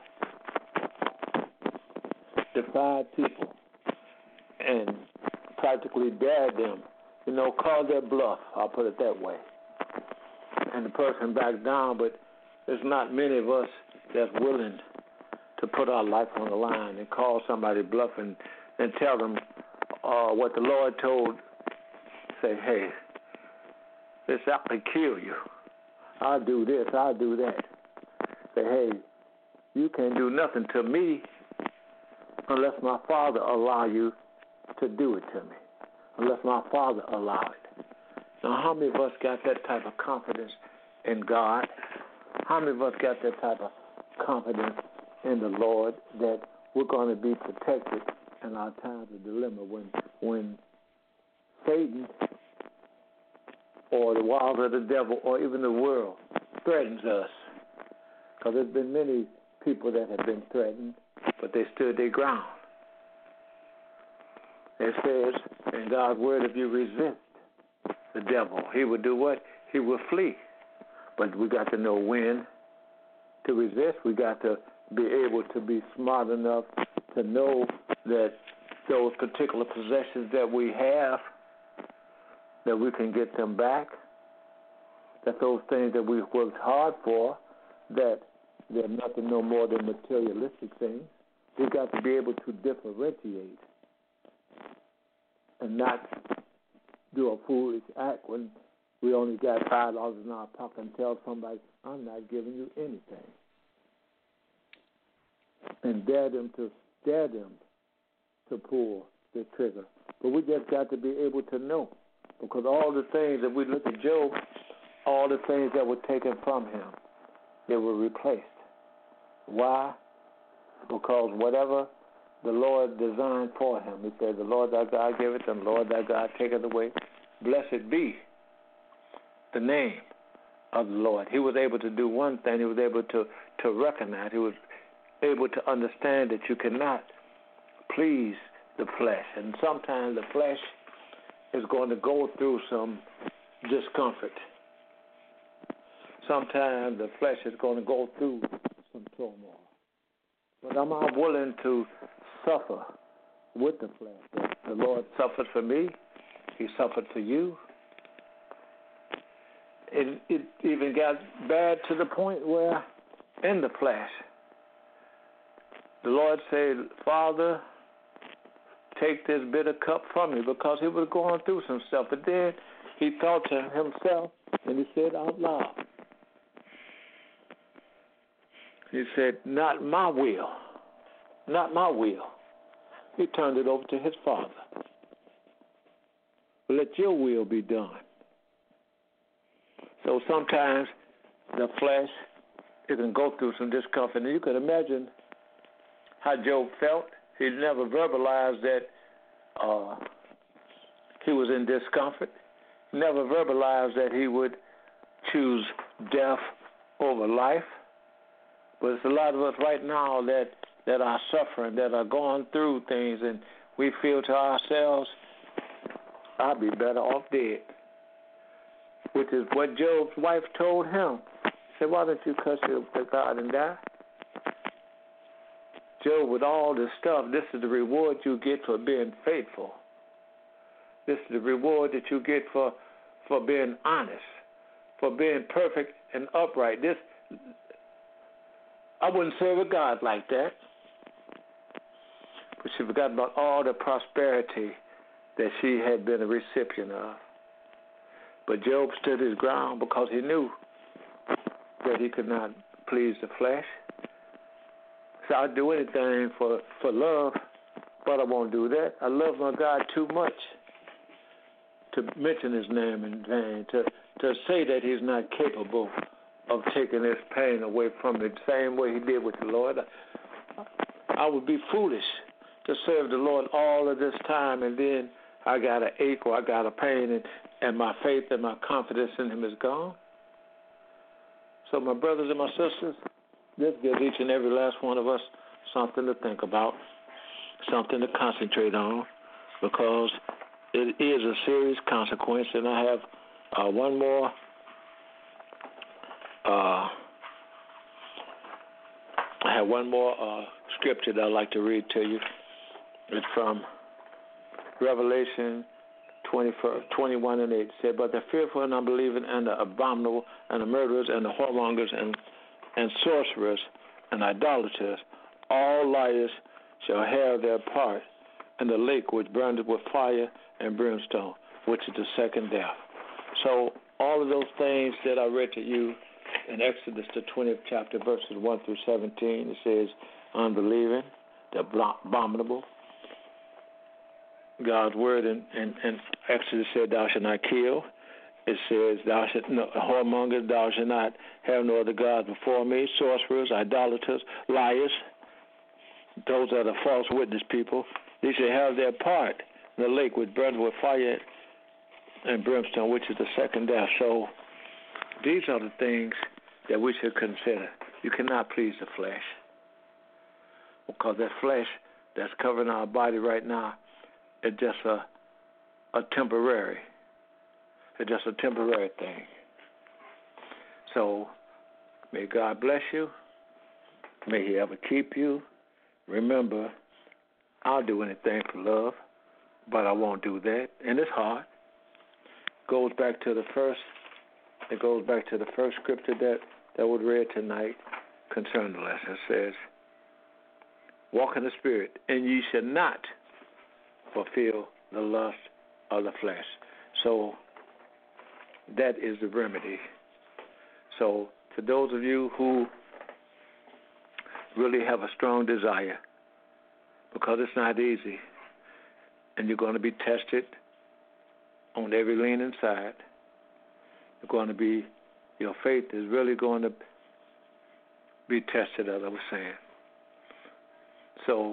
defied people and practically dared them, you know, called their bluff. I'll put it that way. And the person backed down, but there's not many of us that's willing to put our life on the line and call somebody bluff and tell them what the Lord told. Say, hey, this I can kill you. I'll do this, I'll do that. Say, hey, you can't do nothing to me unless my Father allow you to do it to me. Unless my Father allow it. Now, how many of us got that type of confidence in God? How many of us got that type of confidence in the Lord that we're going to be protected in our times of dilemma when Satan or the wiles of the devil or even the world threatens us? Because there's been many people that have been threatened, but they stood their ground. It says in God's word, if you resist the devil, he will do what? He will flee. But we got to know when to resist. We got to be able to be smart enough to know that those particular possessions that we have, that we can get them back, that those things that we've worked hard for, that they're nothing no more than materialistic things. We've got to be able to differentiate and not do a foolish act when we only got $5 in our pocket and tell somebody, I'm not giving you anything. And dare them to pull the trigger. But we just got to be able to know, because all the things that we look at Job, all the things that were taken from him, they were replaced. Why? Because whatever the Lord designed for him, he said, the Lord thy God giveth, and the Lord thy God taketh away. Blessed be the name of the Lord. He was able to do one thing. He was able to recognize. He was able to understand that you cannot please the flesh. And sometimes the flesh is going to go through some discomfort. Sometimes the flesh is going to go through some turmoil. But am I willing to suffer with the flesh? The Lord suffered for me. He suffered for you. It even got bad to the point where in the flesh, the Lord said, Father, take this bitter cup from me, because he was going through some stuff. But then he thought to himself, and he said out loud, he said, not my will, not my will. He turned it over to his Father. Let your will be done. So sometimes the flesh, it can go through some discomfort. And you can imagine how Job felt. He never verbalized that he was in discomfort. Never verbalized that he would choose death over life. But it's a lot of us right now that are suffering, that are going through things, and we feel to ourselves, I'll be better off dead. Which is what Job's wife told him. She said, why don't you curse your God and die? Job, with all this stuff, this is the reward you get for being faithful. This is the reward that you get for being honest, for being perfect and upright. I wouldn't serve a God like that. But she forgot about all the prosperity that she had been a recipient of. But Job stood his ground because he knew that he could not please the flesh. So I'd do anything for love, but I won't do that. I love my God too much to mention his name in vain, to say that he's not capable of taking this pain away from me the same way he did with the Lord. I would be foolish to serve the Lord all of this time, and then I got an ache or I got a pain, and my faith and my confidence in him is gone. So my brothers and my sisters, this gives each and every last one of us something to think about, something to concentrate on, because it is a serious consequence. And I have one more scripture that I'd like to read to you. It's from Revelation 21 and 8. It said, "But the fearful and unbelieving and the abominable and the murderers and the whoremongers and sorcerers and idolaters, all liars shall have their part in the lake which burneth with fire and brimstone, which is the second death." So all of those things that I read to you in Exodus, the 20th chapter, verses 1 through 17, it says, unbelieving, the abominable. God's word in Exodus said, thou shalt not kill. It says, whoremonger, thou shalt not have no other gods before me. Sorcerers, idolaters, liars, those are the false witness people. They shall have their part in the lake which burns with fire and brimstone, which is the second death. So these are the things that we should consider. You cannot please the flesh, because that flesh that's covering our body right now is just a temporary. It's just a temporary thing. So may God bless you. May he ever keep you. Remember, I'll do anything for love, but I won't do that. And it's hard. It goes back to the first scripture that was read tonight concerning the lesson. It says, walk in the Spirit, and ye shall not fulfill the lust of the flesh. So that is the remedy. So for those of you who really have a strong desire, because it's not easy, and you're going to be tested on every leaning side, your faith is really going to be tested, as I was saying. So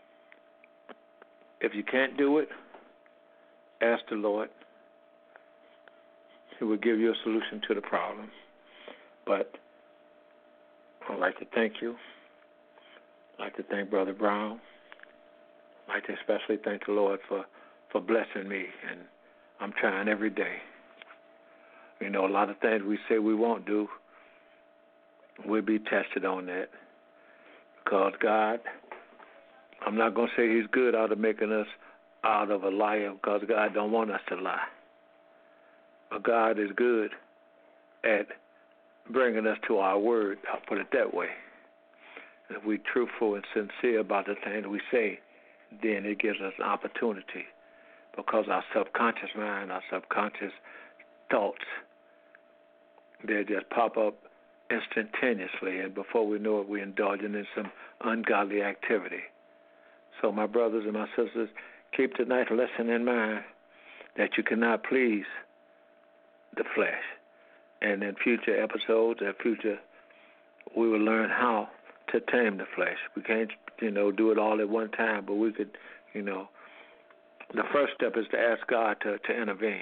if you can't do it, ask the Lord. He will give you a solution to the problem. But I'd like to thank you. I'd like to thank Brother Brown. I'd like to especially thank the Lord for blessing me, and I'm trying every day. You know, a lot of things we say we won't do, we'll be tested on that. Because God, I'm not going to say he's good out of making us out of a liar, because God don't want us to lie. But God is good at bringing us to our word. I'll put it that way. If we're truthful and sincere about the things we say, then it gives us an opportunity, because our subconscious mind, our subconscious thoughts, they just pop up instantaneously, and before we know it, we're indulging in some ungodly activity. So my brothers and my sisters, keep tonight's lesson in mind, that you cannot please the flesh. And in future episodes and future, we will learn how to tame the flesh. We can't, do it all at one time, but we could, the first step is to ask God to intervene.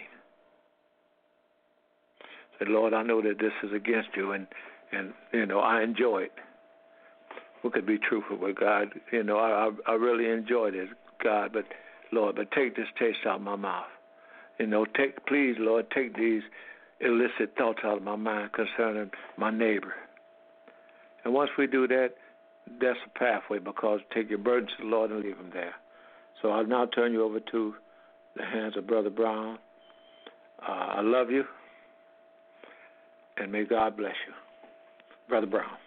Say, Lord, I know that this is against you, and I enjoy it. We could be truthful with God. I really enjoy this, God, but Lord, take this taste out of my mouth. Please, Lord, take these illicit thoughts out of my mind concerning my neighbor. And once we do that, that's a pathway, because take your burdens to the Lord and leave them there. So I'll now turn you over to the hands of Brother Brown. I love you, and may God bless you. Brother Brown.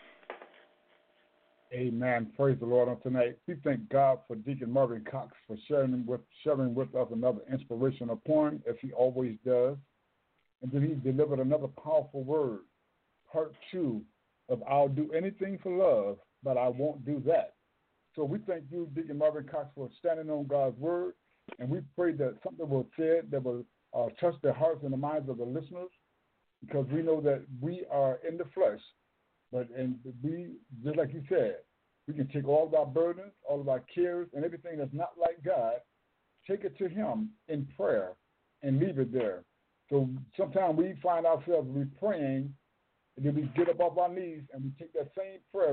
Amen. Praise the Lord on tonight. We thank God for Deacon Marvin Cox for sharing with us another inspirational poem, as he always does. And then he delivered another powerful word, part 2 of I'll do anything for love, but I won't do that. So we thank you, Deacon Marvin Cox, for standing on God's word, and we pray that something will be said that will touch the hearts and the minds of the listeners, because we know that we are in the flesh, and we, just like you said, we can take all of our burdens, all of our cares, and everything that's not like God, take it to him in prayer and leave it there. So sometimes we find ourselves praying, and then we get up off our knees and we take that same prayer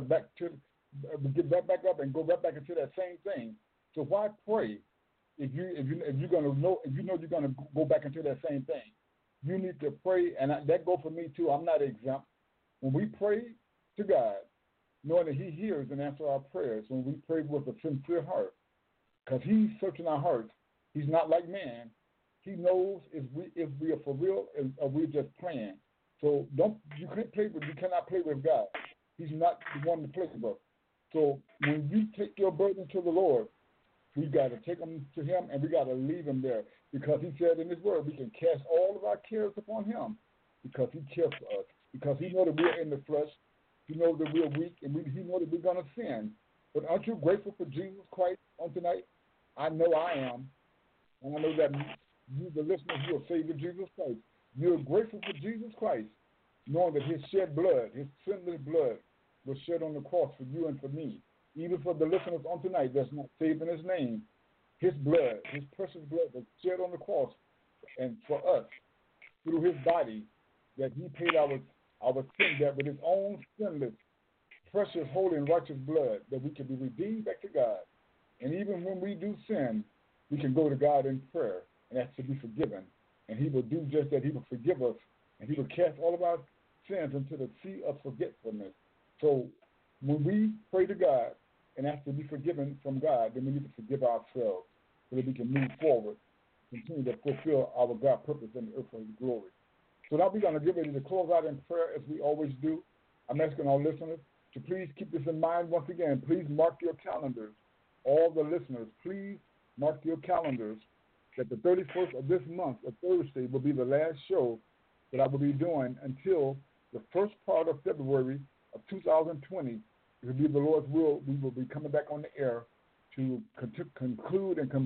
we get right back up and go right back into that same thing. So why pray if you're going to know, if you know you're going to go back into that same thing? You need to pray, and that goes for me too. I'm not exempt. When we pray to God, knowing that he hears and answers our prayers, when we pray with a sincere heart, because he's searching our hearts. He's not like man. He knows if we are for real or we're just playing. So you cannot play with God. He's not the one to play with. So when you take your burden to the Lord, we got to take them to him, and we got to leave them there, because he said in his word we can cast all of our cares upon him, because he cares for us, because he knows that we're in the flesh, he knows that we're weak, and he knows that we're going to sin. But aren't you grateful for Jesus Christ on tonight? I know I am, and I know that you, the listeners, who are saved with Jesus Christ, you're grateful for Jesus Christ, knowing that his shed blood, his sinless blood, was shed on the cross for you and for me. Even for the listeners on tonight that's not saved in his name, his blood, his precious blood was shed on the cross, and for us, through his body, that he paid our sin debt with his own sinless, precious, holy, and righteous blood, that we can be redeemed back to God. And even when we do sin, we can go to God in prayer and ask to be forgiven. And he will do just that. He will forgive us, and he will cast all of our sins into the sea of forgetfulness. So when we pray to God and ask to be forgiven from God, then we need to forgive ourselves so that we can move forward, continue to fulfill our God purpose in the earth for his glory. So now we're going to get ready to close out in prayer as we always do. I'm asking our listeners to please keep this in mind once again. Please mark your calendars. All the listeners, please mark your calendars that the 31st of this month, a Thursday, will be the last show that I will be doing until the first part of February of 2020. If it be the Lord's will, we will be coming back on the air to conclude and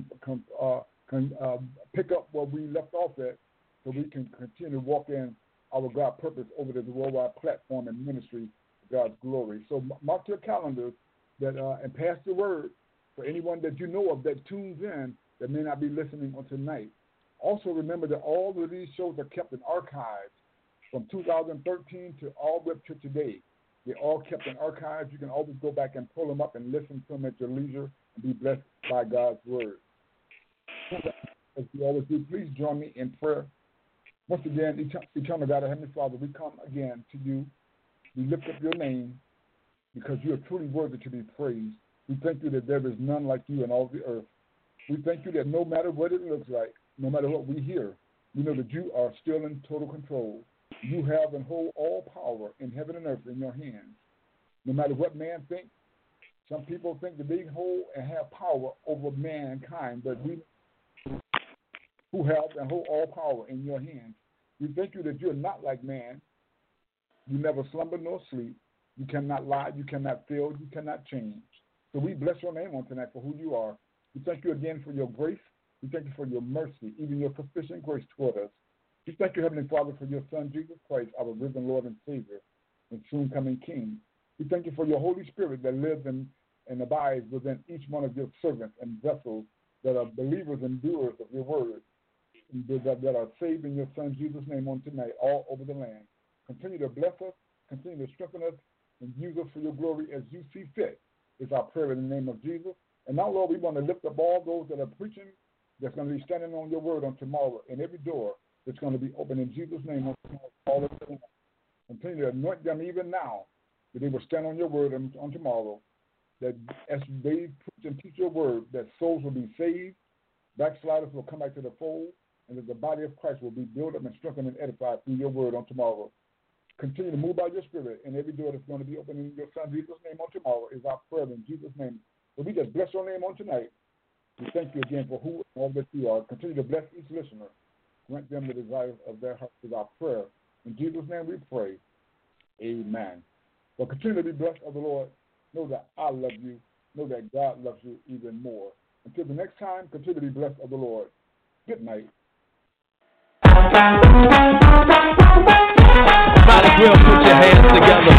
pick up where we left off at, so we can continue to walk in our God purpose over the worldwide platform and ministry of God's glory. So mark your calendars that and pass the word for anyone that you know of that tunes in that may not be listening on tonight. Also remember that all of these shows are kept in archives from 2013 to all the way up to today. They're all kept in archives. You can always go back and pull them up and listen to them at your leisure and be blessed by God's word. As we always do, please join me in prayer. Once again, eternal God, Heavenly Father, we come again to you. We lift up your name because you are truly worthy to be praised. We thank you that there is none like you in all the earth. We thank you that no matter what it looks like, no matter what we hear, we know that you are still in total control. You have and hold all power in heaven and earth in your hands. No matter what man thinks, some people think that they hold and have power over mankind, but we who have and hold all power in your hands. We thank you that you're not like man. You never slumber nor sleep. You cannot lie. You cannot fail. You cannot change. So we bless your name on tonight for who you are. We thank you again for your grace. We thank you for your mercy, even your sufficient grace toward us. We thank you, Heavenly Father, for your Son, Jesus Christ, our risen Lord and Savior, and soon-coming King. We thank you for your Holy Spirit that lives and abides within each one of your servants and vessels that are believers and doers of your word, that are saved in your Son, Jesus' name on tonight, all over the land. Continue to bless us, continue to strengthen us, and use us for your glory as you see fit, is our prayer in the name of Jesus. And now, Lord, we want to lift up all those that are preaching, that's going to be standing on your word on tomorrow, and every door that's going to be open in Jesus' name on tomorrow. All of them. Continue to anoint them even now, that they will stand on your word on tomorrow. that as they preach and teach your word, that souls will be saved, backsliders will come back to the fold, and that the body of Christ will be built up and strengthened and edified through your word on tomorrow. Continue to move by your spirit, and every door that's going to be open in your son Jesus' name on tomorrow is our prayer in Jesus' name. So we just bless your name on tonight. We thank you again for who and all that you are. Continue to bless each listener. Grant them the desires of their hearts is our prayer. In Jesus' name we pray. Amen. Well, continue to be blessed of the Lord. Know that I love you. Know that God loves you even more. Until the next time, continue to be blessed of the Lord. Good night. Might as well put your hands together.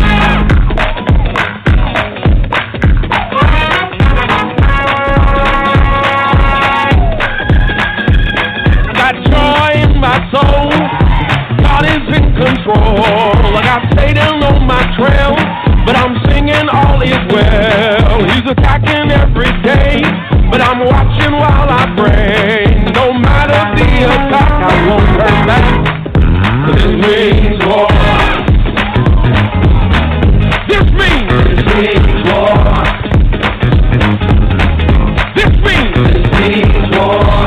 Got joy in my soul. God is in control. I got Satan on my trail, but I'm singing all is well. He's attacking every day, but I'm watching while I pray. No matter the attack, I won't turn back. This means war. This means war. This means war.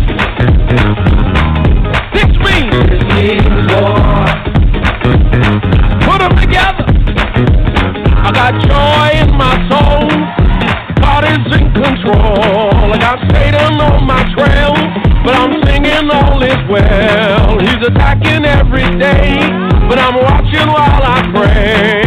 This means war. Put them together. I got joy in my soul. God is in control. I got Satan on my trail, but I'm singing all is well. He's attacking every day, but I'm watching while I pray.